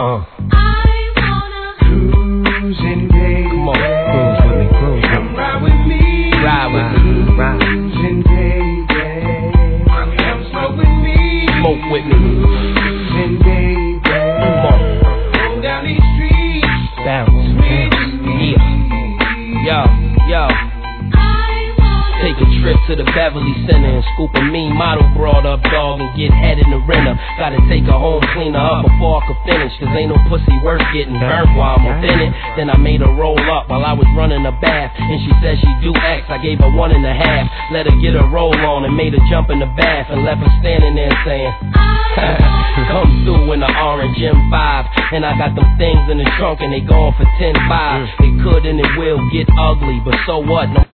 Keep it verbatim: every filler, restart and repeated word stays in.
Uh. I wanna cruising, baby. Come on, cruise with me, cruise with Come me. ride with me. Ride with me, ride. Cruising, baby. Come smoke with me. Smoke with me. Cruising, baby. Come on. Roll down these streets. Bounce, bounce. Yeah. Yo, yo. Take a trip to the Beverly Center and scoop a mean model broad up, dog, and get head in the renter. Gotta take her home, clean her up before I could finish, cause ain't no pussy worth getting burnt while I'm within it. Then I made her roll up while I was running a bath, and she said she do X. I gave her one and a half, let her get a roll on and made her jump in the bath and left her standing there saying, come through in the orange M five, and I got them things in the trunk and they going for ten five. It could and it will get ugly, but so what? No